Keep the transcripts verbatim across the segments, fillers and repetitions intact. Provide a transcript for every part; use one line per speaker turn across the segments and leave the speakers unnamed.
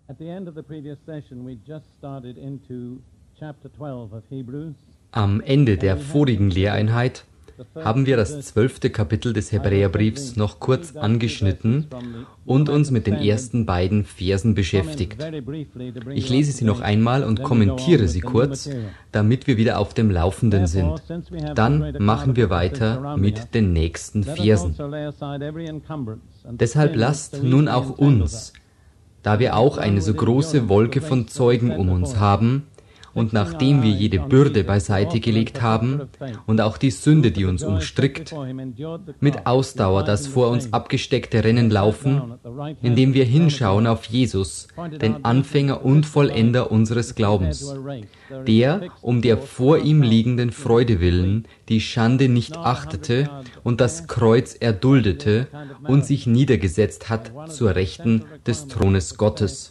At the end of the previous session, we just started into chapter twelve of Hebrews.
Am Ende der vorigen Lehreinheit haben wir das zwölfte Kapitel des Hebräerbriefs noch kurz angeschnitten und uns mit den ersten beiden Versen beschäftigt. Ich lese sie noch einmal und kommentiere sie kurz, damit wir wieder auf dem Laufenden sind. Dann machen wir weiter mit den nächsten Versen. Deshalb lasst nun auch uns, da wir auch eine so große Wolke von Zeugen um uns haben, und nachdem wir jede Bürde beiseite gelegt haben und auch die Sünde, die uns umstrickt, mit Ausdauer das vor uns abgesteckte Rennen laufen, indem wir hinschauen auf Jesus, den Anfänger und Vollender unseres Glaubens, der um der vor ihm liegenden Freude willen die Schande nicht achtete und das Kreuz erduldete und sich niedergesetzt hat zur Rechten des Thrones Gottes.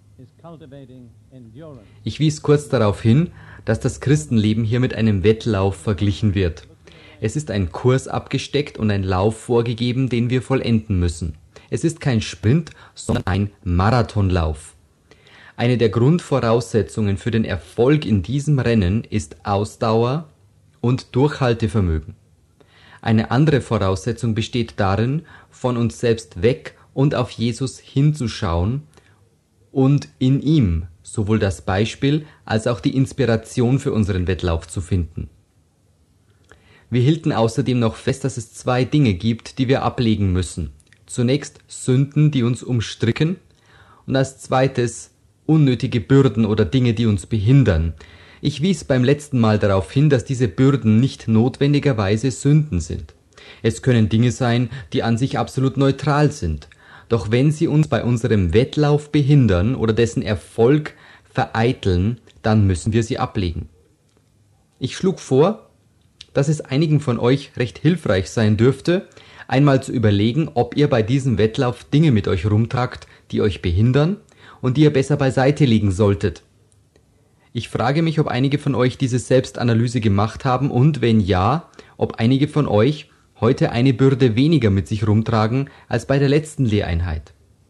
Ich wies kurz darauf hin, dass das Christenleben hier mit einem Wettlauf verglichen wird. Es ist ein Kurs abgesteckt und ein Lauf vorgegeben, den wir vollenden müssen. Es ist kein Sprint, sondern ein Marathonlauf. Eine der Grundvoraussetzungen für den Erfolg in diesem Rennen ist Ausdauer und Durchhaltevermögen. Eine andere Voraussetzung besteht darin, von uns selbst weg und auf Jesus hinzuschauen und in ihm sowohl das Beispiel als auch die Inspiration für unseren Wettlauf zu finden. Wir hielten außerdem noch fest, dass es zwei Dinge gibt, die wir ablegen müssen. Zunächst Sünden, die uns umstricken, und als zweites unnötige Bürden oder Dinge, die uns behindern. Ich wies beim letzten Mal darauf hin, dass diese Bürden nicht notwendigerweise Sünden sind. Es können Dinge sein, die an sich absolut neutral sind. Doch wenn sie uns bei unserem Wettlauf behindern oder dessen Erfolg vereiteln, dann müssen wir sie ablegen. Ich schlug vor, dass es einigen von euch recht hilfreich sein dürfte, einmal zu überlegen, ob ihr bei diesem Wettlauf Dinge mit euch rumtragt, die euch behindern und die ihr besser beiseite legen solltet. Ich frage mich, ob einige von euch diese Selbstanalyse gemacht haben und, wenn ja, ob einige von euch heute eine Bürde weniger mit sich rumtragen als bei der letzten Lehreinheit.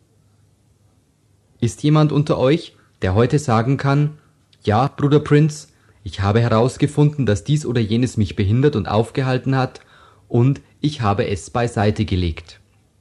Ist jemand unter euch, der heute sagen kann, ja, Bruder Prince, ich habe herausgefunden, dass dies oder jenes mich behindert und aufgehalten hat, und ich habe es beiseite gelegt?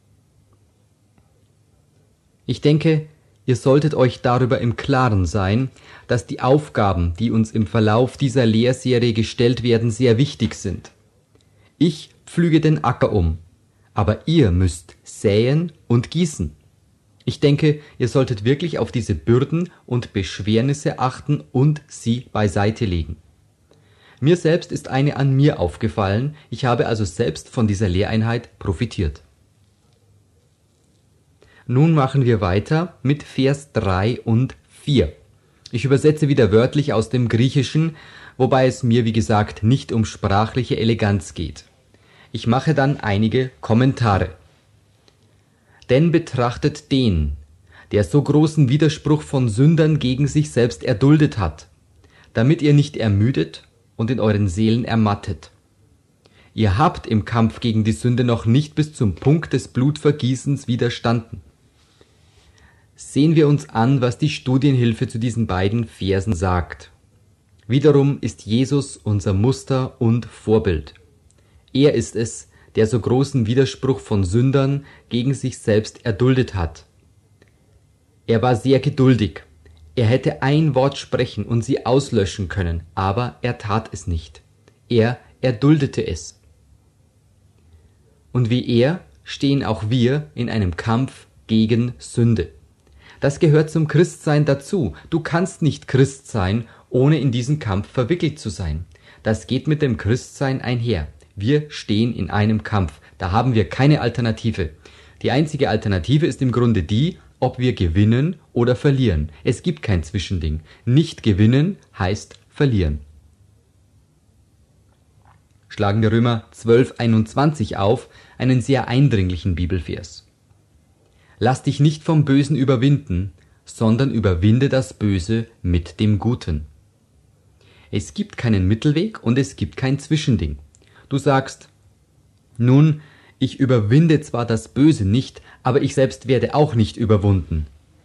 Ich denke, ihr solltet euch darüber im Klaren sein, dass die Aufgaben, die uns im Verlauf dieser Lehrserie gestellt werden, sehr wichtig sind. Ich pflüge den Acker um, aber ihr müsst säen und gießen. Ich denke, ihr solltet wirklich auf diese Bürden und Beschwernisse achten und sie beiseite legen. Mir selbst ist eine an mir aufgefallen, ich habe also selbst von dieser Lehreinheit profitiert. Nun machen wir weiter mit Vers drei und vier. Ich übersetze wieder wörtlich aus dem Griechischen, wobei es mir, wie gesagt, nicht um sprachliche Eleganz geht. Ich mache dann einige Kommentare. Denn betrachtet den, der so großen Widerspruch von Sündern gegen sich selbst erduldet hat, damit ihr nicht ermüdet und in euren Seelen ermattet. Ihr habt im Kampf gegen die Sünde noch nicht bis zum Punkt des Blutvergießens widerstanden. Sehen wir uns an, was die Studienhilfe zu diesen beiden Versen sagt. Wiederum ist Jesus unser Muster und Vorbild. Er ist es, der so großen Widerspruch von Sündern gegen sich selbst erduldet hat. Er war sehr geduldig. Er hätte ein Wort sprechen und sie auslöschen können, aber er tat es nicht. Er erduldete es. Und wie er stehen auch wir in einem Kampf gegen Sünde. Das gehört zum Christsein dazu. Du kannst nicht Christ sein, ohne in diesen Kampf verwickelt zu sein. Das geht mit dem Christsein einher. Wir stehen in einem Kampf. Da haben wir keine Alternative. Die einzige Alternative ist im Grunde die, ob wir gewinnen oder verlieren. Es gibt kein Zwischending. Nicht gewinnen heißt verlieren. Schlagen wir Römer zwölf einundzwanzig auf, einen sehr eindringlichen Bibelvers. Lass dich nicht vom Bösen überwinden, sondern überwinde das Böse mit dem Guten. Es gibt keinen Mittelweg und es gibt kein Zwischending. Du sagst, nun, ich überwinde zwar das Böse nicht, aber ich selbst werde auch nicht überwunden.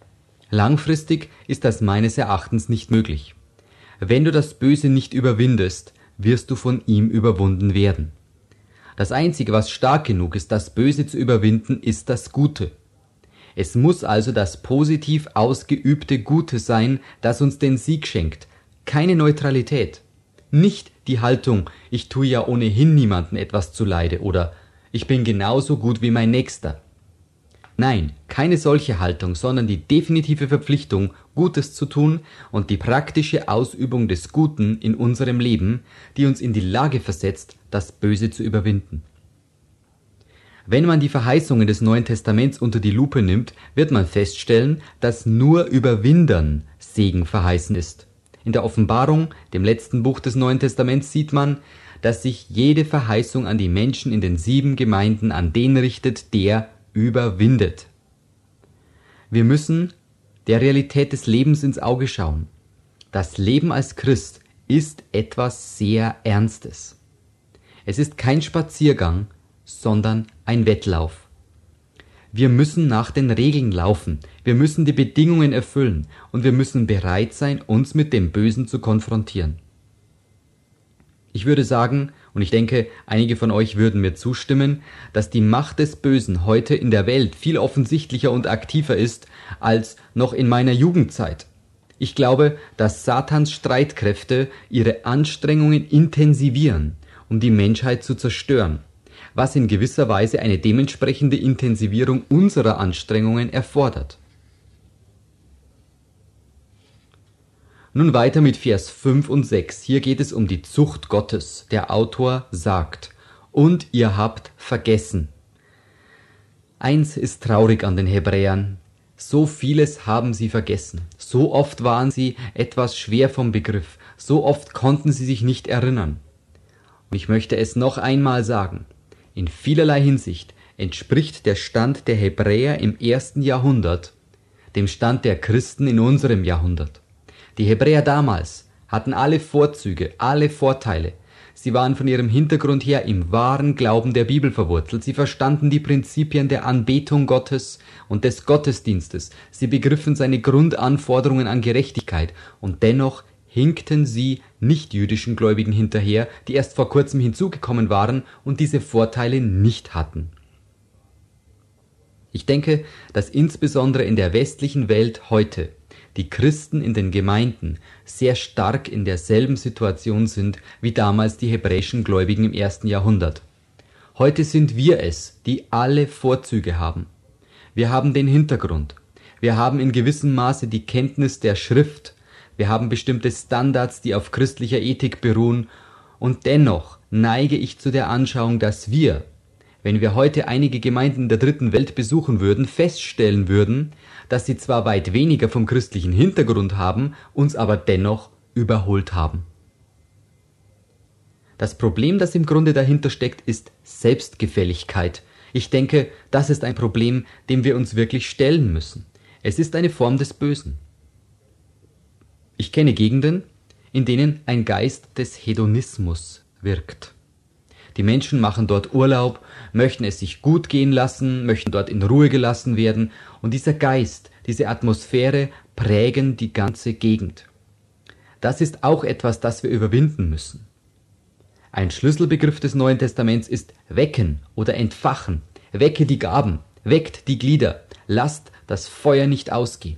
Langfristig ist das meines Erachtens nicht möglich. Wenn du das Böse nicht überwindest, wirst du von ihm überwunden werden. Das Einzige, was stark genug ist, das Böse zu überwinden, ist das Gute. Es muss also das positiv ausgeübte Gute sein, das uns den Sieg schenkt, keine Neutralität. Nicht die Haltung, ich tue ja ohnehin niemandem etwas zuleide oder ich bin genauso gut wie mein Nächster. Nein, keine solche Haltung, sondern die definitive Verpflichtung, Gutes zu tun und die praktische Ausübung des Guten in unserem Leben, die uns in die Lage versetzt, das Böse zu überwinden. Wenn man die Verheißungen des Neuen Testaments unter die Lupe nimmt, wird man feststellen, dass nur Überwindern Segen verheißen ist. In der Offenbarung, dem letzten Buch des Neuen Testaments, sieht man, dass sich jede Verheißung an die Menschen in den sieben Gemeinden an den richtet, der überwindet. Wir müssen der Realität des Lebens ins Auge schauen. Das Leben als Christ ist etwas sehr Ernstes. Es ist kein Spaziergang, sondern ein Wettlauf. Wir müssen nach den Regeln laufen, wir müssen die Bedingungen erfüllen und wir müssen bereit sein, uns mit dem Bösen zu konfrontieren. Ich würde sagen, und ich denke, einige von euch würden mir zustimmen, dass die Macht des Bösen heute in der Welt viel offensichtlicher und aktiver ist als noch in meiner Jugendzeit. Ich glaube, dass Satans Streitkräfte ihre Anstrengungen intensivieren, um die Menschheit zu zerstören, was in gewisser Weise eine dementsprechende Intensivierung unserer Anstrengungen erfordert. Nun weiter mit Vers fünf und sechs. Hier geht es um die Zucht Gottes. Der Autor sagt, und ihr habt vergessen. Eins ist traurig an den Hebräern. So vieles haben sie vergessen. So oft waren sie etwas schwer vom Begriff. So oft konnten sie sich nicht erinnern. Und ich möchte es noch einmal sagen. In vielerlei Hinsicht entspricht der Stand der Hebräer im ersten Jahrhundert dem Stand der Christen in unserem Jahrhundert. Die Hebräer damals hatten alle Vorzüge, alle Vorteile. Sie waren von ihrem Hintergrund her im wahren Glauben der Bibel verwurzelt. Sie verstanden die Prinzipien der Anbetung Gottes und des Gottesdienstes. Sie begriffen seine Grundanforderungen an Gerechtigkeit. Und dennoch hinkten sie nichtjüdischen Gläubigen hinterher, die erst vor kurzem hinzugekommen waren und diese Vorteile nicht hatten. Ich denke, dass insbesondere in der westlichen Welt heute die Christen in den Gemeinden sehr stark in derselben Situation sind wie damals die hebräischen Gläubigen im ersten Jahrhundert. Heute sind wir es, die alle Vorzüge haben. Wir haben den Hintergrund. Wir haben in gewissem Maße die Kenntnis der Schrift. Wir haben bestimmte Standards, die auf christlicher Ethik beruhen. Und dennoch neige ich zu der Anschauung, dass wir, wenn wir heute einige Gemeinden der dritten Welt besuchen würden, feststellen würden, dass sie zwar weit weniger vom christlichen Hintergrund haben, uns aber dennoch überholt haben. Das Problem, das im Grunde dahinter steckt, ist Selbstgefälligkeit. Ich denke, das ist ein Problem, dem wir uns wirklich stellen müssen. Es ist eine Form des Bösen. Ich kenne Gegenden, in denen ein Geist des Hedonismus wirkt. Die Menschen machen dort Urlaub, möchten es sich gut gehen lassen, möchten dort in Ruhe gelassen werden und dieser Geist, diese Atmosphäre prägen die ganze Gegend. Das ist auch etwas, das wir überwinden müssen. Ein Schlüsselbegriff des Neuen Testaments ist wecken oder entfachen. Wecke die Gaben, weckt die Glieder, lasst das Feuer nicht ausgehen.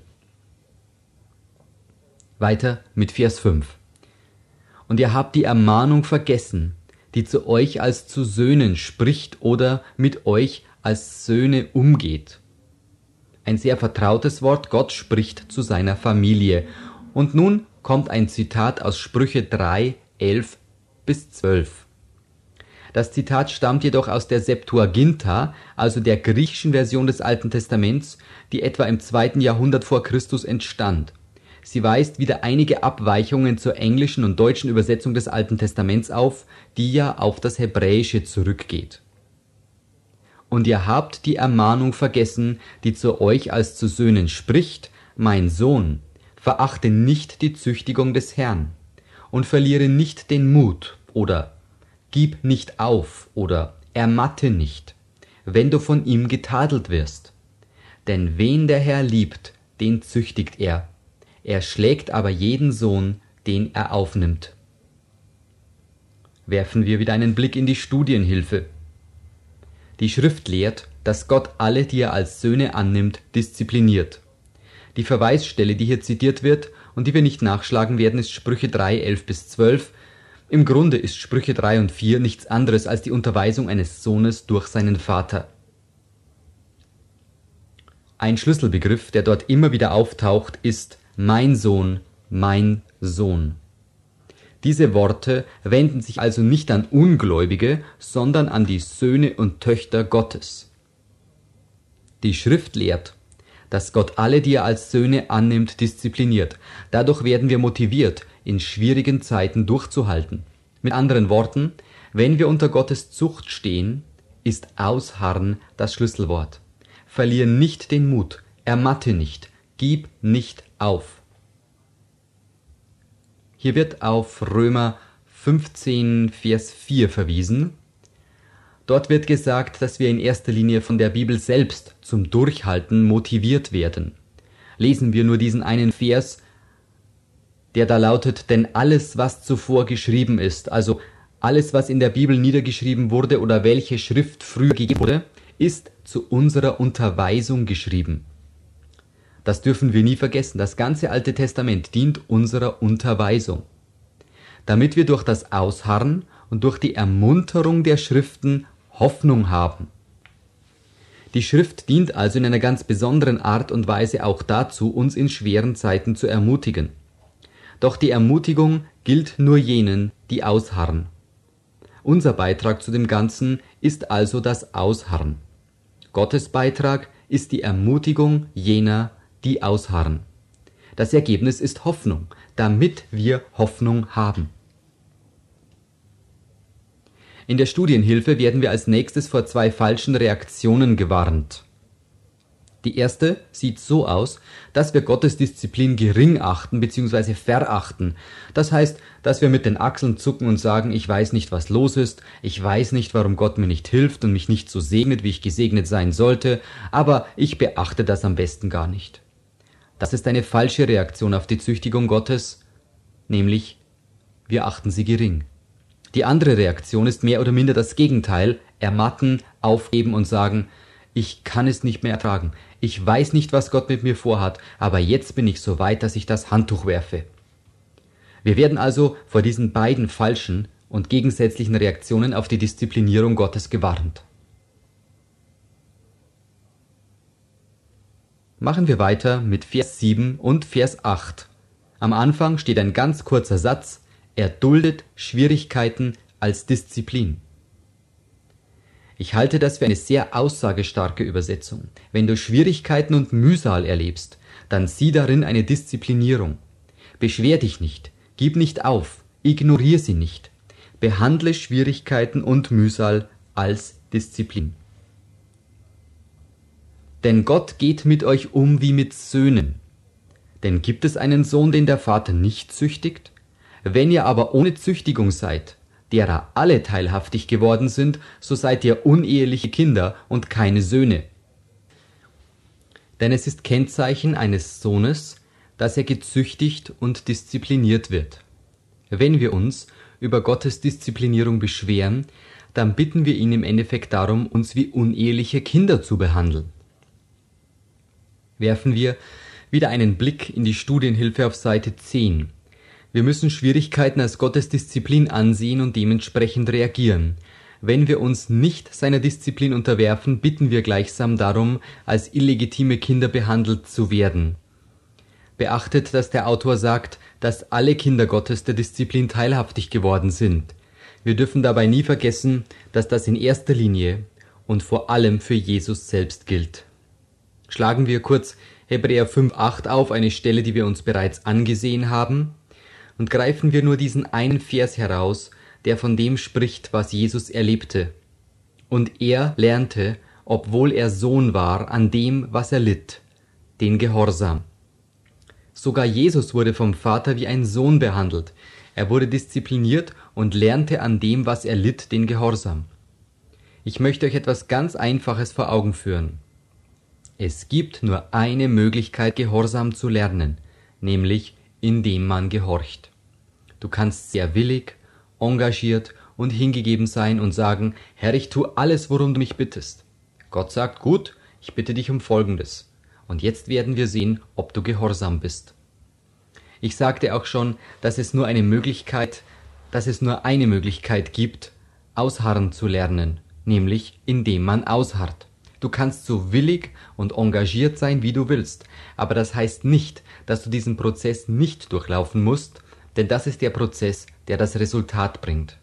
Weiter mit Vers fünf. Und ihr habt die Ermahnung vergessen, die zu euch als zu Söhnen spricht oder mit euch als Söhne umgeht. Ein sehr vertrautes Wort, Gott spricht zu seiner Familie. Und nun kommt ein Zitat aus Sprüche drei, elf bis zwölf. Das Zitat stammt jedoch aus der Septuaginta, also der griechischen Version des Alten Testaments, die etwa im zweiten Jahrhundert vor Christus entstand. Sie weist wieder einige Abweichungen zur englischen und deutschen Übersetzung des Alten Testaments auf, die ja auf das Hebräische zurückgeht. Und ihr habt die Ermahnung vergessen, die zu euch als zu Söhnen spricht, mein Sohn, verachte nicht die Züchtigung des Herrn und verliere nicht den Mut oder gib nicht auf oder ermatte nicht, wenn du von ihm getadelt wirst. Denn wen der Herr liebt, den züchtigt er. Er schlägt aber jeden Sohn, den er aufnimmt. Werfen wir wieder einen Blick in die Studienhilfe. Die Schrift lehrt, dass Gott alle, die er als Söhne annimmt, diszipliniert. Die Verweisstelle, die hier zitiert wird und die wir nicht nachschlagen werden, ist Sprüche drei, elf bis zwölf. Im Grunde ist Sprüche drei und vier nichts anderes als die Unterweisung eines Sohnes durch seinen Vater. Ein Schlüsselbegriff, der dort immer wieder auftaucht, ist mein Sohn, mein Sohn. Diese Worte wenden sich also nicht an Ungläubige, sondern an die Söhne und Töchter Gottes. Die Schrift lehrt, dass Gott alle, die er als Söhne annimmt, diszipliniert. Dadurch werden wir motiviert, in schwierigen Zeiten durchzuhalten. Mit anderen Worten, wenn wir unter Gottes Zucht stehen, ist Ausharren das Schlüsselwort. Verliere nicht den Mut, ermatte nicht, gib nicht auf. Hier wird auf Römer fünfzehn, Vers vier verwiesen. Dort wird gesagt, dass wir in erster Linie von der Bibel selbst zum Durchhalten motiviert werden. Lesen wir nur diesen einen Vers, der da lautet, denn alles, was zuvor geschrieben ist, also alles, was in der Bibel niedergeschrieben wurde oder welche Schrift früher gegeben wurde, ist zu unserer Unterweisung geschrieben. Das dürfen wir nie vergessen. Das ganze Alte Testament dient unserer Unterweisung, damit wir durch das Ausharren und durch die Ermunterung der Schriften Hoffnung haben. Die Schrift dient also in einer ganz besonderen Art und Weise auch dazu, uns in schweren Zeiten zu ermutigen. Doch die Ermutigung gilt nur jenen, die ausharren. Unser Beitrag zu dem Ganzen ist also das Ausharren. Gottes Beitrag ist die Ermutigung jener, die ausharren. Das Ergebnis ist Hoffnung, damit wir Hoffnung haben. In der Studienhilfe werden wir als nächstes vor zwei falschen Reaktionen gewarnt. Die erste sieht so aus, dass wir Gottes Disziplin gering achten bzw. verachten. Das heißt, dass wir mit den Achseln zucken und sagen, ich weiß nicht, was los ist, ich weiß nicht, warum Gott mir nicht hilft und mich nicht so segnet, wie ich gesegnet sein sollte, aber ich beachte das am besten gar nicht. Das ist eine falsche Reaktion auf die Züchtigung Gottes, nämlich wir achten sie gering. Die andere Reaktion ist mehr oder minder das Gegenteil, ermatten, aufgeben und sagen, ich kann es nicht mehr ertragen, ich weiß nicht, was Gott mit mir vorhat, aber jetzt bin ich so weit, dass ich das Handtuch werfe. Wir werden also vor diesen beiden falschen und gegensätzlichen Reaktionen auf die Disziplinierung Gottes gewarnt. Machen wir weiter mit Vers sieben und Vers acht. Am Anfang steht ein ganz kurzer Satz, er duldet Schwierigkeiten als Disziplin. Ich halte das für eine sehr aussagestarke Übersetzung. Wenn du Schwierigkeiten und Mühsal erlebst, dann sieh darin eine Disziplinierung. Beschwer dich nicht, gib nicht auf, ignoriere sie nicht. Behandle Schwierigkeiten und Mühsal als Disziplin. Denn Gott geht mit euch um wie mit Söhnen. Denn gibt es einen Sohn, den der Vater nicht züchtigt? Wenn ihr aber ohne Züchtigung seid, derer alle teilhaftig geworden sind, so seid ihr uneheliche Kinder und keine Söhne. Denn es ist Kennzeichen eines Sohnes, dass er gezüchtigt und diszipliniert wird. Wenn wir uns über Gottes Disziplinierung beschweren, dann bitten wir ihn im Endeffekt darum, uns wie uneheliche Kinder zu behandeln. Werfen wir wieder einen Blick in die Studienhilfe auf Seite zehn. Wir müssen Schwierigkeiten als Gottes Disziplin ansehen und dementsprechend reagieren. Wenn wir uns nicht seiner Disziplin unterwerfen, bitten wir gleichsam darum, als illegitime Kinder behandelt zu werden. Beachtet, dass der Autor sagt, dass alle Kinder Gottes der Disziplin teilhaftig geworden sind. Wir dürfen dabei nie vergessen, dass das in erster Linie und vor allem für Jesus selbst gilt. Schlagen wir kurz Hebräer fünf, acht auf, eine Stelle, die wir uns bereits angesehen haben, und greifen wir nur diesen einen Vers heraus, der von dem spricht, was Jesus erlebte. Und er lernte, obwohl er Sohn war, an dem, was er litt, den Gehorsam. Sogar Jesus wurde vom Vater wie ein Sohn behandelt. Er wurde diszipliniert und lernte an dem, was er litt, den Gehorsam. Ich möchte euch etwas ganz Einfaches vor Augen führen. Es gibt nur eine Möglichkeit, Gehorsam zu lernen, nämlich indem man gehorcht. Du kannst sehr willig, engagiert und hingegeben sein und sagen, Herr, ich tue alles, worum du mich bittest. Gott sagt, gut, ich bitte dich um Folgendes. Und jetzt werden wir sehen, ob du gehorsam bist. Ich sagte auch schon, dass es nur eine Möglichkeit, dass es nur eine Möglichkeit gibt, ausharren zu lernen, nämlich indem man ausharrt. Du kannst so willig und engagiert sein, wie du willst, aber das heißt nicht, dass du diesen Prozess nicht durchlaufen musst, denn das ist der Prozess, der das Resultat bringt.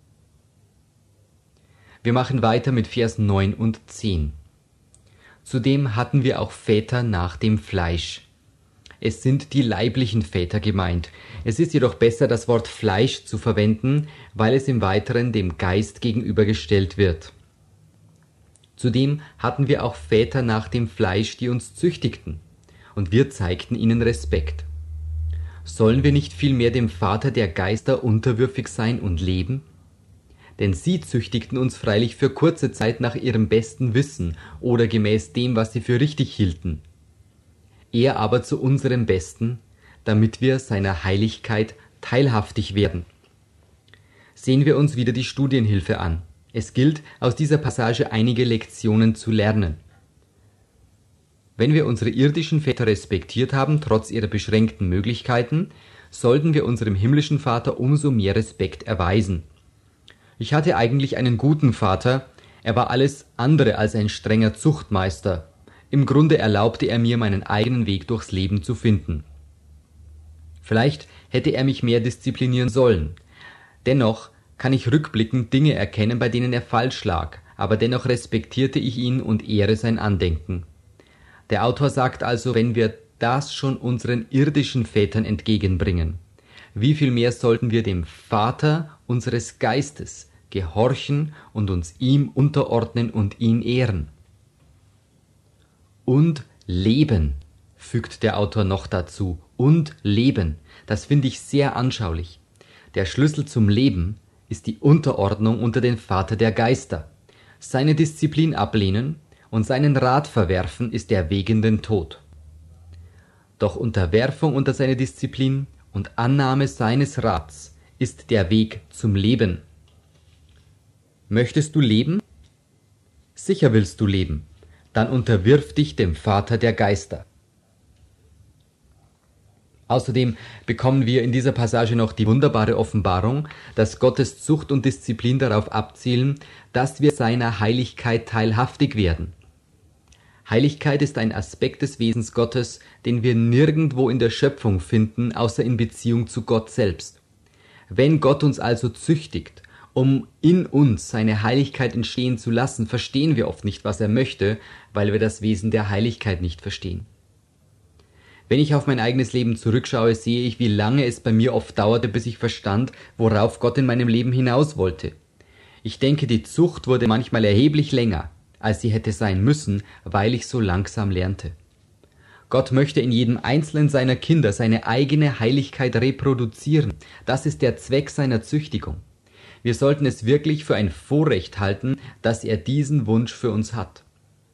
Wir machen weiter mit Vers neun und zehn. Zudem hatten wir auch Väter nach dem Fleisch. Es sind die leiblichen Väter gemeint. Es ist jedoch besser, das Wort Fleisch zu verwenden, weil es im Weiteren dem Geist gegenübergestellt wird. Zudem hatten wir auch Väter nach dem Fleisch, die uns züchtigten, und wir zeigten ihnen Respekt. Sollen wir nicht vielmehr dem Vater der Geister unterwürfig sein und leben? Denn sie züchtigten uns freilich für kurze Zeit nach ihrem besten Wissen oder gemäß dem, was sie für richtig hielten. Er aber zu unserem Besten, damit wir seiner Heiligkeit teilhaftig werden. Sehen wir uns wieder die Studienhilfe an. Es gilt, aus dieser Passage einige Lektionen zu lernen. Wenn wir unsere irdischen Väter respektiert haben, trotz ihrer beschränkten Möglichkeiten, sollten wir unserem himmlischen Vater umso mehr Respekt erweisen. Ich hatte eigentlich einen guten Vater, er war alles andere als ein strenger Zuchtmeister. Im Grunde erlaubte er mir, meinen eigenen Weg durchs Leben zu finden. Vielleicht hätte er mich mehr disziplinieren sollen. Dennoch kann ich rückblickend Dinge erkennen, bei denen er falsch lag, aber dennoch respektierte ich ihn und ehre sein Andenken. Der Autor sagt also, wenn wir das schon unseren irdischen Vätern entgegenbringen, wie viel mehr sollten wir dem Vater unseres Geistes gehorchen und uns ihm unterordnen und ihn ehren. Und leben, fügt der Autor noch dazu, und leben, das finde ich sehr anschaulich. Der Schlüssel zum Leben ist die Unterordnung unter den Vater der Geister. Seine Disziplin ablehnen und seinen Rat verwerfen ist der Weg in den Tod. Doch Unterwerfung unter seine Disziplin und Annahme seines Rats ist der Weg zum Leben. Möchtest du leben? Sicher willst du leben. Dann unterwirf dich dem Vater der Geister. Außerdem bekommen wir in dieser Passage noch die wunderbare Offenbarung, dass Gottes Zucht und Disziplin darauf abzielen, dass wir seiner Heiligkeit teilhaftig werden. Heiligkeit ist ein Aspekt des Wesens Gottes, den wir nirgendwo in der Schöpfung finden, außer in Beziehung zu Gott selbst. Wenn Gott uns also züchtigt, um in uns seine Heiligkeit entstehen zu lassen, verstehen wir oft nicht, was er möchte, weil wir das Wesen der Heiligkeit nicht verstehen. Wenn ich auf mein eigenes Leben zurückschaue, sehe ich, wie lange es bei mir oft dauerte, bis ich verstand, worauf Gott in meinem Leben hinaus wollte. Ich denke, die Zucht wurde manchmal erheblich länger, als sie hätte sein müssen, weil ich so langsam lernte. Gott möchte in jedem einzelnen seiner Kinder seine eigene Heiligkeit reproduzieren. Das ist der Zweck seiner Züchtigung. Wir sollten es wirklich für ein Vorrecht halten, dass er diesen Wunsch für uns hat.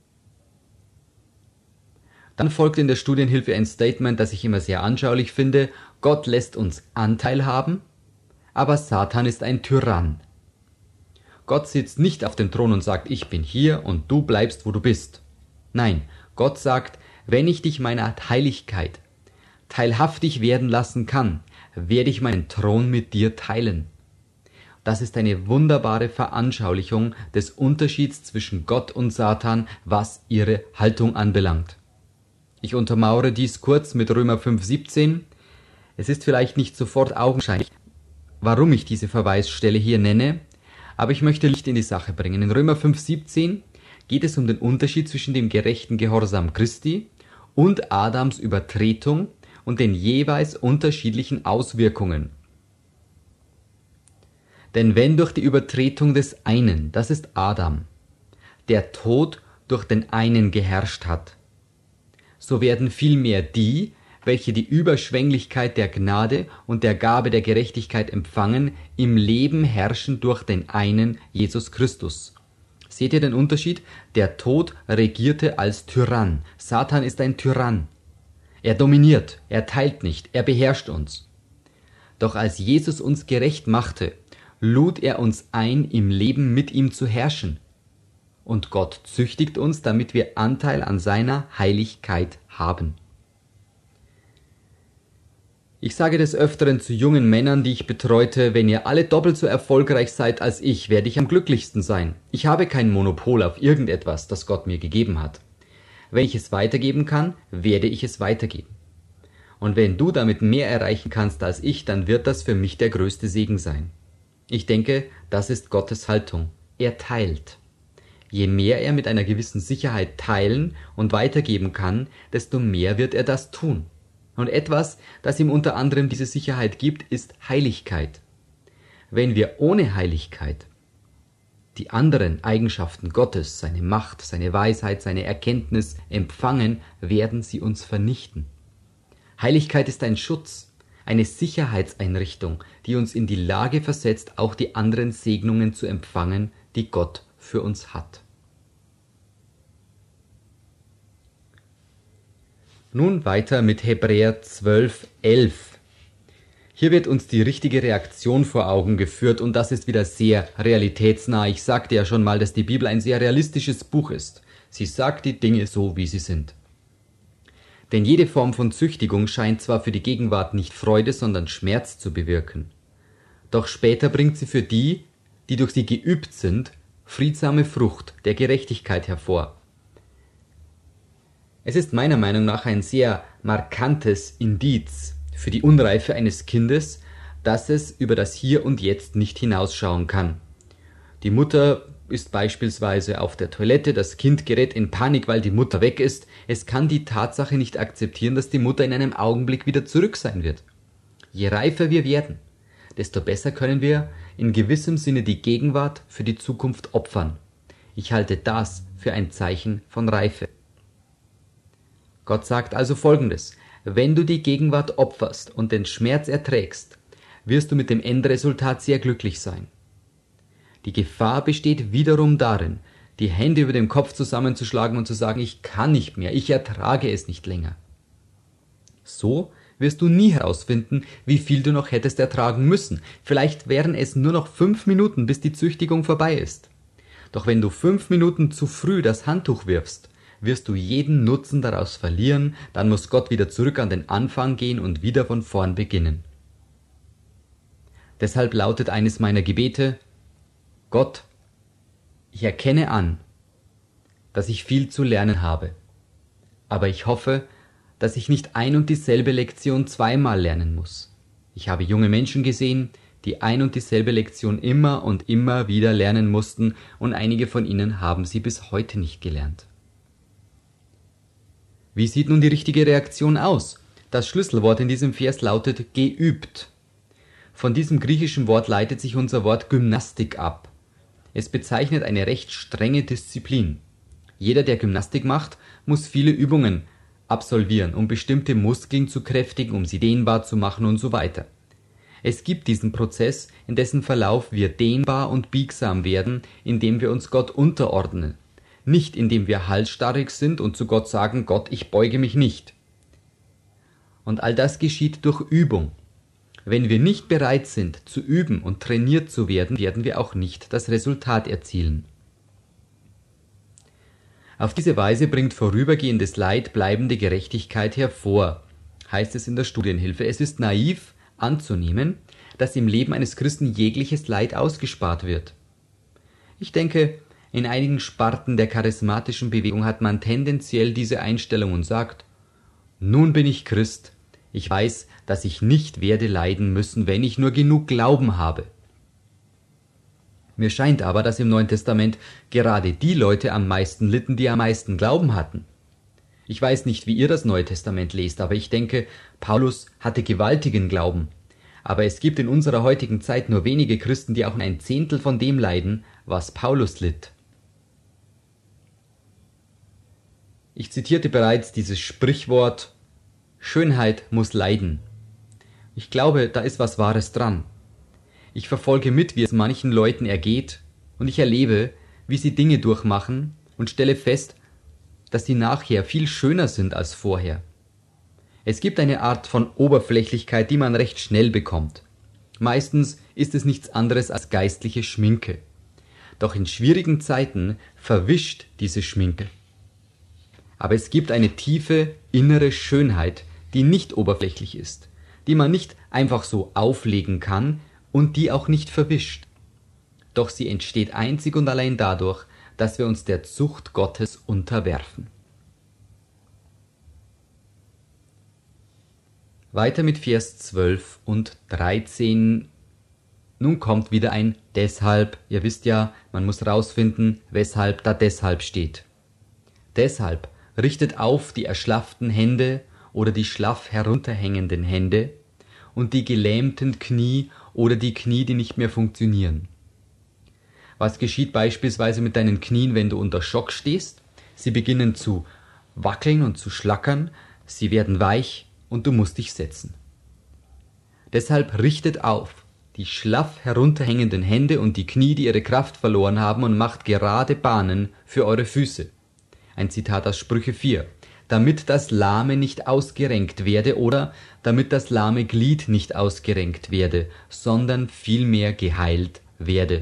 Dann folgt in der Studienhilfe ein Statement, das ich immer sehr anschaulich finde. Gott lässt uns Anteil haben, aber Satan ist ein Tyrann. Gott sitzt nicht auf dem Thron und sagt, ich bin hier und du bleibst, wo du bist. Nein, Gott sagt, wenn ich dich meiner Heiligkeit teilhaftig werden lassen kann, werde ich meinen Thron mit dir teilen. Das ist eine wunderbare Veranschaulichung des Unterschieds zwischen Gott und Satan, was ihre Haltung anbelangt. Ich untermauere dies kurz mit Römer fünf siebzehn. Es ist vielleicht nicht sofort augenscheinlich, warum ich diese Verweisstelle hier nenne, aber ich möchte Licht in die Sache bringen. In Römer fünf siebzehn geht es um den Unterschied zwischen dem gerechten Gehorsam Christi und Adams Übertretung und den jeweils unterschiedlichen Auswirkungen. Denn wenn durch die Übertretung des einen, das ist Adam, der Tod durch den einen geherrscht hat, so werden vielmehr die, welche die Überschwänglichkeit der Gnade und der Gabe der Gerechtigkeit empfangen, im Leben herrschen durch den einen Jesus Christus. Seht ihr den Unterschied? Der Tod regierte als Tyrann. Satan ist ein Tyrann. Er dominiert, er teilt nicht, er beherrscht uns. Doch als Jesus uns gerecht machte, lud er uns ein, im Leben mit ihm zu herrschen. Und Gott züchtigt uns, damit wir Anteil an seiner Heiligkeit haben. Ich sage des Öfteren zu jungen Männern, die ich betreute, wenn ihr alle doppelt so erfolgreich seid als ich, werde ich am glücklichsten sein. Ich habe kein Monopol auf irgendetwas, das Gott mir gegeben hat. Wenn ich es weitergeben kann, werde ich es weitergeben. Und wenn du damit mehr erreichen kannst als ich, dann wird das für mich der größte Segen sein. Ich denke, das ist Gottes Haltung. Er teilt. Je mehr er mit einer gewissen Sicherheit teilen und weitergeben kann, desto mehr wird er das tun. Und etwas, das ihm unter anderem diese Sicherheit gibt, ist Heiligkeit. Wenn wir ohne Heiligkeit die anderen Eigenschaften Gottes, seine Macht, seine Weisheit, seine Erkenntnis empfangen, werden sie uns vernichten. Heiligkeit ist ein Schutz, eine Sicherheitseinrichtung, die uns in die Lage versetzt, auch die anderen Segnungen zu empfangen, die Gott für uns hat. Nun weiter mit Hebräer zwölf, elf. Hier wird uns die richtige Reaktion vor Augen geführt und das ist wieder sehr realitätsnah. Ich sagte ja schon mal, dass die Bibel ein sehr realistisches Buch ist. Sie sagt die Dinge so, wie sie sind. Denn jede Form von Züchtigung scheint zwar für die Gegenwart nicht Freude, sondern Schmerz zu bewirken. Doch später bringt sie für die, die durch sie geübt sind, friedsame Frucht der Gerechtigkeit hervor. Es ist meiner Meinung nach ein sehr markantes Indiz für die Unreife eines Kindes, dass es über das Hier und Jetzt nicht hinausschauen kann. Die Mutter ist beispielsweise auf der Toilette, das Kind gerät in Panik, weil die Mutter weg ist. Es kann die Tatsache nicht akzeptieren, dass die Mutter in einem Augenblick wieder zurück sein wird. Je reifer wir werden, desto besser können wir in gewissem Sinne die Gegenwart für die Zukunft opfern. Ich halte das für ein Zeichen von Reife. Gott sagt also Folgendes: Wenn du die Gegenwart opferst und den Schmerz erträgst, wirst du mit dem Endresultat sehr glücklich sein. Die Gefahr besteht wiederum darin, die Hände über dem Kopf zusammenzuschlagen und zu sagen, ich kann nicht mehr, ich ertrage es nicht länger. So wirst du nie herausfinden, wie viel du noch hättest ertragen müssen. Vielleicht wären es nur noch fünf Minuten, bis die Züchtigung vorbei ist. Doch wenn du fünf Minuten zu früh das Handtuch wirfst, wirst du jeden Nutzen daraus verlieren, dann muss Gott wieder zurück an den Anfang gehen und wieder von vorn beginnen. Deshalb lautet eines meiner Gebete: Gott, ich erkenne an, dass ich viel zu lernen habe, aber ich hoffe, dass ich nicht ein und dieselbe Lektion zweimal lernen muss. Ich habe junge Menschen gesehen, die ein und dieselbe Lektion immer und immer wieder lernen mussten, und einige von ihnen haben sie bis heute nicht gelernt. Wie sieht nun die richtige Reaktion aus? Das Schlüsselwort in diesem Vers lautet geübt. Von diesem griechischen Wort leitet sich unser Wort Gymnastik ab. Es bezeichnet eine recht strenge Disziplin. Jeder, der Gymnastik macht, muss viele Übungen absolvieren, um bestimmte Muskeln zu kräftigen, um sie dehnbar zu machen und so weiter. Es gibt diesen Prozess, in dessen Verlauf wir dehnbar und biegsam werden, indem wir uns Gott unterordnen. Nicht indem wir halsstarrig sind und zu Gott sagen, Gott, ich beuge mich nicht. Und all das geschieht durch Übung. Wenn wir nicht bereit sind, zu üben und trainiert zu werden, werden wir auch nicht das Resultat erzielen. Auf diese Weise bringt vorübergehendes Leid bleibende Gerechtigkeit hervor, heißt es in der Studienhilfe. Es ist naiv anzunehmen, dass im Leben eines Christen jegliches Leid ausgespart wird. Ich denke, in einigen Sparten der charismatischen Bewegung hat man tendenziell diese Einstellung und sagt, nun bin ich Christ, ich weiß, dass ich nicht werde leiden müssen, wenn ich nur genug Glauben habe. Mir scheint aber, dass im Neuen Testament gerade die Leute am meisten litten, die am meisten Glauben hatten. Ich weiß nicht, wie ihr das Neue Testament lest, aber ich denke, Paulus hatte gewaltigen Glauben. Aber es gibt in unserer heutigen Zeit nur wenige Christen, die auch ein Zehntel von dem leiden, was Paulus litt. Ich zitierte bereits dieses Sprichwort, Schönheit muss leiden. Ich glaube, da ist was Wahres dran. Ich verfolge mit, wie es manchen Leuten ergeht, und ich erlebe, wie sie Dinge durchmachen und stelle fest, dass sie nachher viel schöner sind als vorher. Es gibt eine Art von Oberflächlichkeit, die man recht schnell bekommt. Meistens ist es nichts anderes als geistliche Schminke. Doch in schwierigen Zeiten verwischt diese Schminke. Aber es gibt eine tiefe innere Schönheit, die nicht oberflächlich ist, die man nicht einfach so auflegen kann und die auch nicht verwischt. Doch sie entsteht einzig und allein dadurch, dass wir uns der Zucht Gottes unterwerfen. Weiter mit Vers zwölf und dreizehn. Nun kommt wieder ein Deshalb. Ihr wisst ja, man muss rausfinden, weshalb da deshalb steht. Deshalb richtet auf die erschlafften Hände oder die schlaff herunterhängenden Hände und die gelähmten Knie oder die Knie, die nicht mehr funktionieren. Was geschieht beispielsweise mit deinen Knien, wenn du unter Schock stehst? Sie beginnen zu wackeln und zu schlackern, sie werden weich und du musst dich setzen. Deshalb richtet auf die schlaff herunterhängenden Hände und die Knie, die ihre Kraft verloren haben, und macht gerade Bahnen für eure Füße. Ein Zitat aus Sprüche vier. Damit das Lahme nicht ausgerenkt werde oder damit das lahme Glied nicht ausgerenkt werde, sondern vielmehr geheilt werde.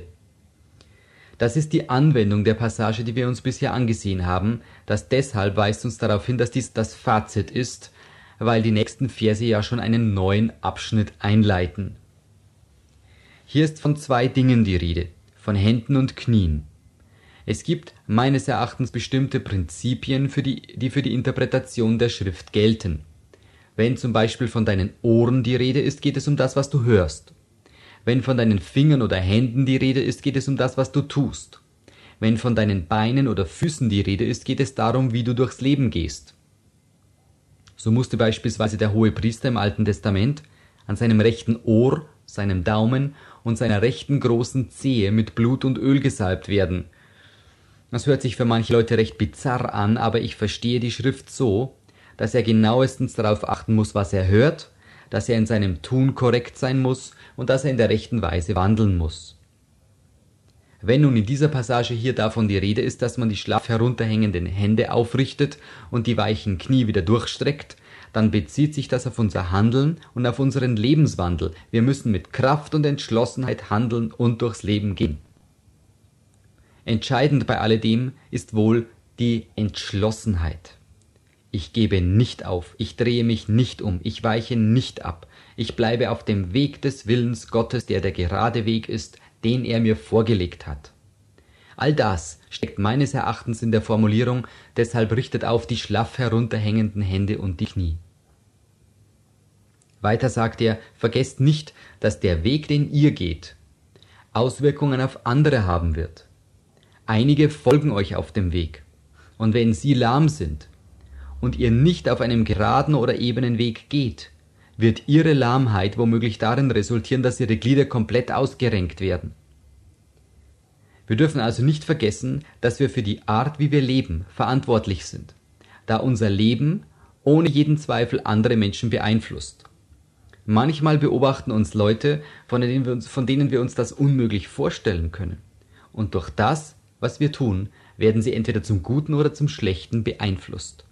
Das ist die Anwendung der Passage, die wir uns bisher angesehen haben. Das Deshalb weist uns darauf hin, dass dies das Fazit ist, weil die nächsten Verse ja schon einen neuen Abschnitt einleiten. Hier ist von zwei Dingen die Rede, von Händen und Knien. Es gibt meines Erachtens bestimmte Prinzipien, für die, die für die Interpretation der Schrift gelten. Wenn zum Beispiel von deinen Ohren die Rede ist, geht es um das, was du hörst. Wenn von deinen Fingern oder Händen die Rede ist, geht es um das, was du tust. Wenn von deinen Beinen oder Füßen die Rede ist, geht es darum, wie du durchs Leben gehst. So musste beispielsweise der Hohepriester im Alten Testament an seinem rechten Ohr, seinem Daumen und seiner rechten großen Zehe mit Blut und Öl gesalbt werden. Das hört sich für manche Leute recht bizarr an, aber ich verstehe die Schrift so, dass er genauestens darauf achten muss, was er hört, dass er in seinem Tun korrekt sein muss und dass er in der rechten Weise wandeln muss. Wenn nun in dieser Passage hier davon die Rede ist, dass man die schlaff herunterhängenden Hände aufrichtet und die weichen Knie wieder durchstreckt, dann bezieht sich das auf unser Handeln und auf unseren Lebenswandel. Wir müssen mit Kraft und Entschlossenheit handeln und durchs Leben gehen. Entscheidend bei alledem ist wohl die Entschlossenheit. Ich gebe nicht auf, ich drehe mich nicht um, ich weiche nicht ab. Ich bleibe auf dem Weg des Willens Gottes, der der gerade Weg ist, den er mir vorgelegt hat. All das steckt meines Erachtens in der Formulierung, deshalb richtet auf die schlaff herunterhängenden Hände und die Knie. Weiter sagt er, vergesst nicht, dass der Weg, den ihr geht, Auswirkungen auf andere haben wird. Einige folgen euch auf dem Weg. Und wenn sie lahm sind und ihr nicht auf einem geraden oder ebenen Weg geht, wird ihre Lahmheit womöglich darin resultieren, dass ihre Glieder komplett ausgerenkt werden. Wir dürfen also nicht vergessen, dass wir für die Art, wie wir leben, verantwortlich sind, da unser Leben ohne jeden Zweifel andere Menschen beeinflusst. Manchmal beobachten uns Leute, von denen wir uns, von denen wir uns das unmöglich vorstellen können. Und durch das, was wir tun, werden sie entweder zum Guten oder zum Schlechten beeinflusst.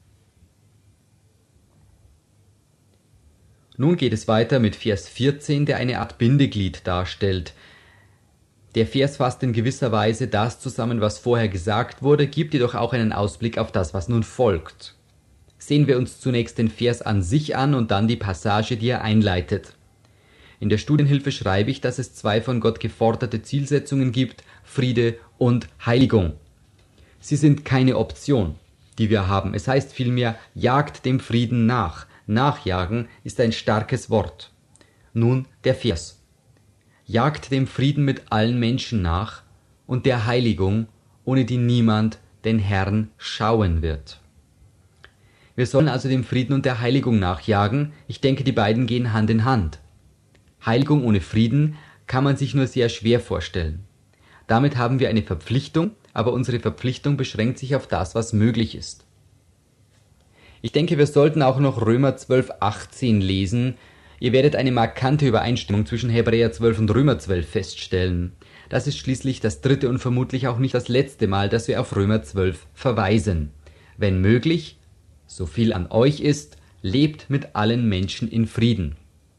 Nun geht es weiter mit Vers vierzehn, der eine Art Bindeglied darstellt. Der Vers fasst in gewisser Weise das zusammen, was vorher gesagt wurde, gibt jedoch auch einen Ausblick auf das, was nun folgt. Sehen wir uns zunächst den Vers an sich an und dann die Passage, die er einleitet. In der Studienhilfe schreibe ich, dass es zwei von Gott geforderte Zielsetzungen gibt, Friede und Heiligung. Sie sind keine Option, die wir haben. Es heißt vielmehr, jagt dem Frieden nach. Nachjagen ist ein starkes Wort. Nun der Vers. Jagt dem Frieden mit allen Menschen nach und der Heiligung, ohne die niemand den Herrn schauen wird. Wir sollen also dem Frieden und der Heiligung nachjagen. Ich denke, die beiden gehen Hand in Hand. Heiligung ohne Frieden kann man sich nur sehr schwer vorstellen. Damit haben wir eine Verpflichtung, aber unsere Verpflichtung beschränkt sich auf das, was möglich ist. Ich denke, wir sollten auch noch Römer zwölf, achtzehn lesen. Ihr werdet eine markante Übereinstimmung zwischen Hebräer zwölf und Römer zwölf feststellen. Das ist schließlich das dritte und vermutlich auch nicht das letzte Mal, dass wir auf Römer zwölf verweisen. Wenn möglich, so viel an euch ist, lebt mit allen Menschen in Frieden.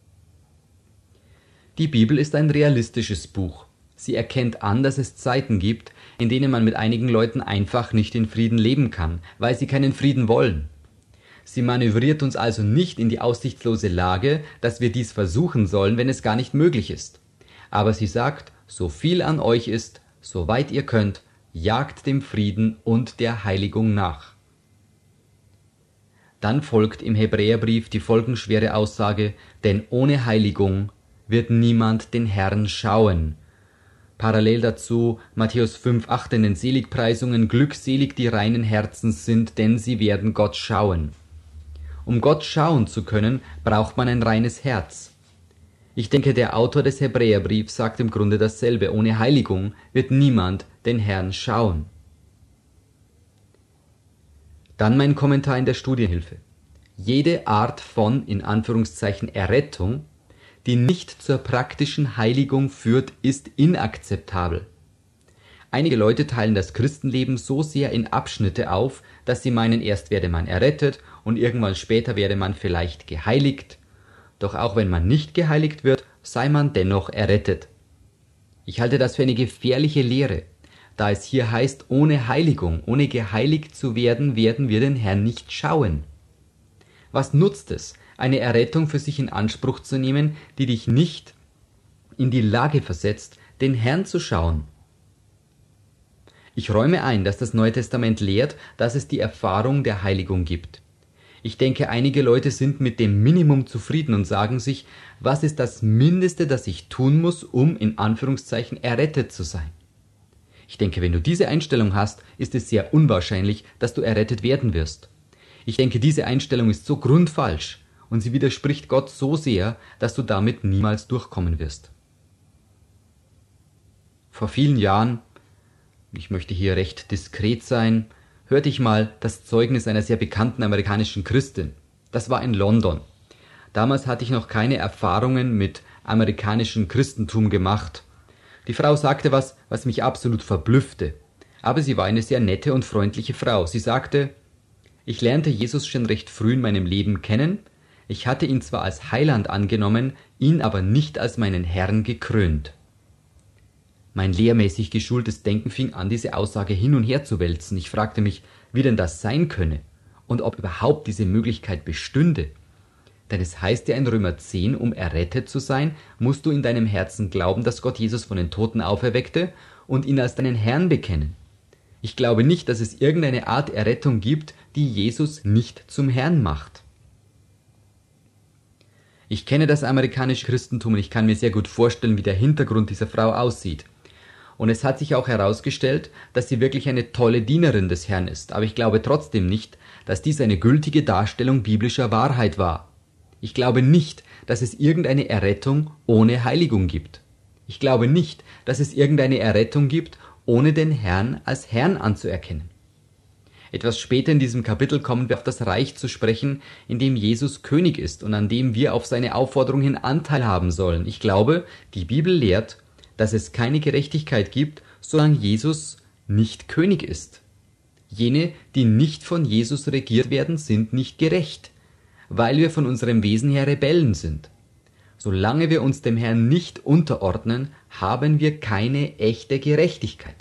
Die Bibel ist ein realistisches Buch. Sie erkennt an, dass es Zeiten gibt, in denen man mit einigen Leuten einfach nicht in Frieden leben kann, weil sie keinen Frieden wollen. Sie manövriert uns also nicht in die aussichtslose Lage, dass wir dies versuchen sollen, wenn es gar nicht möglich ist. Aber sie sagt, so viel an euch ist, soweit ihr könnt, jagt dem Frieden und der Heiligung nach. Dann folgt im Hebräerbrief die folgenschwere Aussage, denn ohne Heiligung wird niemand den Herrn schauen. Parallel dazu Matthäus fünf acht in den Seligpreisungen, glückselig die reinen Herzens sind, denn sie werden Gott schauen. Um Gott schauen zu können, braucht man ein reines Herz. Ich denke, der Autor des Hebräerbriefs sagt im Grunde dasselbe. Ohne Heiligung wird niemand den Herrn schauen. Dann mein Kommentar in der Studienhilfe. Jede Art von, in Anführungszeichen, Errettung, die nicht zur praktischen Heiligung führt, ist inakzeptabel. Einige Leute teilen das Christenleben so sehr in Abschnitte auf, dass sie meinen, erst werde man errettet und irgendwann später werde man vielleicht geheiligt. Doch auch wenn man nicht geheiligt wird, sei man dennoch errettet. Ich halte das für eine gefährliche Lehre, da es hier heißt, ohne Heiligung, ohne geheiligt zu werden, werden wir den Herrn nicht schauen. Was nutzt es, eine Errettung für sich in Anspruch zu nehmen, die dich nicht in die Lage versetzt, den Herrn zu schauen? Ich räume ein, dass das Neue Testament lehrt, dass es die Erfahrung der Heiligung gibt. Ich denke, einige Leute sind mit dem Minimum zufrieden und sagen sich, was ist das Mindeste, das ich tun muss, um in Anführungszeichen errettet zu sein? Ich denke, wenn du diese Einstellung hast, ist es sehr unwahrscheinlich, dass du errettet werden wirst. Ich denke, diese Einstellung ist so grundfalsch und sie widerspricht Gott so sehr, dass du damit niemals durchkommen wirst. Vor vielen Jahren, ich möchte hier recht diskret sein, hörte ich mal das Zeugnis einer sehr bekannten amerikanischen Christin. Das war in London. Damals hatte ich noch keine Erfahrungen mit amerikanischem Christentum gemacht. Die Frau sagte was, was mich absolut verblüffte. Aber sie war eine sehr nette und freundliche Frau. Sie sagte, ich lernte Jesus schon recht früh in meinem Leben kennen. Ich hatte ihn zwar als Heiland angenommen, ihn aber nicht als meinen Herrn gekrönt. Mein lehrmäßig geschultes Denken fing an, diese Aussage hin und her zu wälzen. Ich fragte mich, wie denn das sein könne und ob überhaupt diese Möglichkeit bestünde. Denn es heißt ja in Römer zehn, um errettet zu sein, musst du in deinem Herzen glauben, dass Gott Jesus von den Toten auferweckte und ihn als deinen Herrn bekennen. Ich glaube nicht, dass es irgendeine Art Errettung gibt, die Jesus nicht zum Herrn macht. Ich kenne das amerikanische Christentum und ich kann mir sehr gut vorstellen, wie der Hintergrund dieser Frau aussieht. Und es hat sich auch herausgestellt, dass sie wirklich eine tolle Dienerin des Herrn ist. Aber ich glaube trotzdem nicht, dass dies eine gültige Darstellung biblischer Wahrheit war. Ich glaube nicht, dass es irgendeine Errettung ohne Heiligung gibt. Ich glaube nicht, dass es irgendeine Errettung gibt, ohne den Herrn als Herrn anzuerkennen. Etwas später in diesem Kapitel kommen wir auf das Reich zu sprechen, in dem Jesus König ist und an dem wir auf seine Aufforderung hin Anteil haben sollen. Ich glaube, die Bibel lehrt, dass es keine Gerechtigkeit gibt, solange Jesus nicht König ist. Jene, die nicht von Jesus regiert werden, sind nicht gerecht, weil wir von unserem Wesen her Rebellen sind. Solange wir uns dem Herrn nicht unterordnen, haben wir keine echte Gerechtigkeit.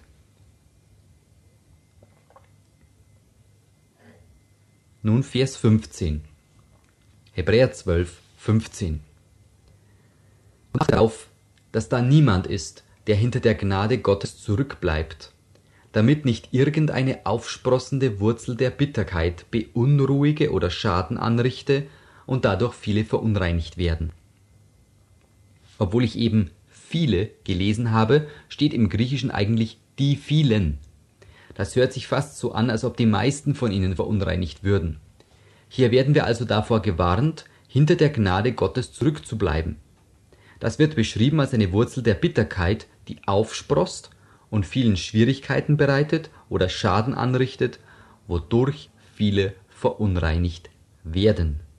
Nun Vers fünfzehn. Hebräer zwölf, fünfzehn. Und achte darauf, dass da niemand ist, der hinter der Gnade Gottes zurückbleibt, damit nicht irgendeine aufsprossende Wurzel der Bitterkeit beunruhige oder Schaden anrichte und dadurch viele verunreinigt werden. Obwohl ich eben viele gelesen habe, steht im Griechischen eigentlich die vielen. Das hört sich fast so an, als ob die meisten von ihnen verunreinigt würden. Hier werden wir also davor gewarnt, hinter der Gnade Gottes zurückzubleiben. Das wird beschrieben als eine Wurzel der Bitterkeit, die aufsproßt und vielen Schwierigkeiten bereitet oder Schaden anrichtet, wodurch viele verunreinigt werden.